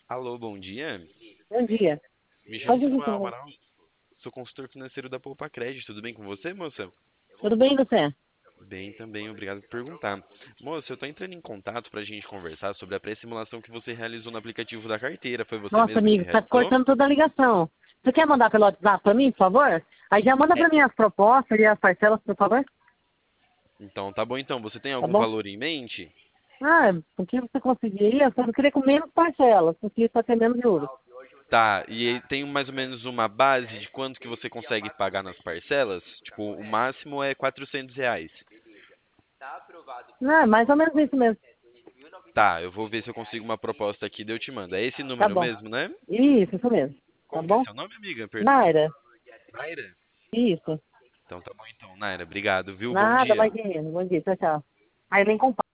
Alô, bom dia. Bom dia. Me chamo Pode Samuel continuar. Amaral, sou consultor financeiro da Poupa Crédito. Tudo bem com você, moça? Tudo bem, você? Bem também, obrigado por perguntar. Moça, eu tô entrando em contato pra gente conversar sobre a pré-simulação que você realizou no aplicativo da carteira. Foi você Nossa, mesmo que amigo, tá realizou? cortando toda a ligação. Você quer mandar pelo WhatsApp pra mim, por favor? Aí já manda É. pra mim as propostas e as parcelas, por favor. Então, tá bom então. Você tem Tá algum bom? valor em mente? Ah, porque você conseguiria, eu só queria com menos parcelas, porque só tem menos juros. Tá, e tem mais ou menos uma base de quanto que você consegue pagar nas parcelas? Tipo, o máximo é R$ 400. Ah, mais ou menos isso mesmo. Tá, eu vou ver se eu consigo uma proposta aqui, daí eu te mando. É esse Tá número bom. mesmo, né? Isso mesmo. Tá Como que é bom? seu nome, amiga? Perdão. Naira, Naira? isso. Então tá bom então, Naira. Obrigado, viu? Bom Nada, dia. vai querendo. Bom dia, tchau, tchau. Aí vem com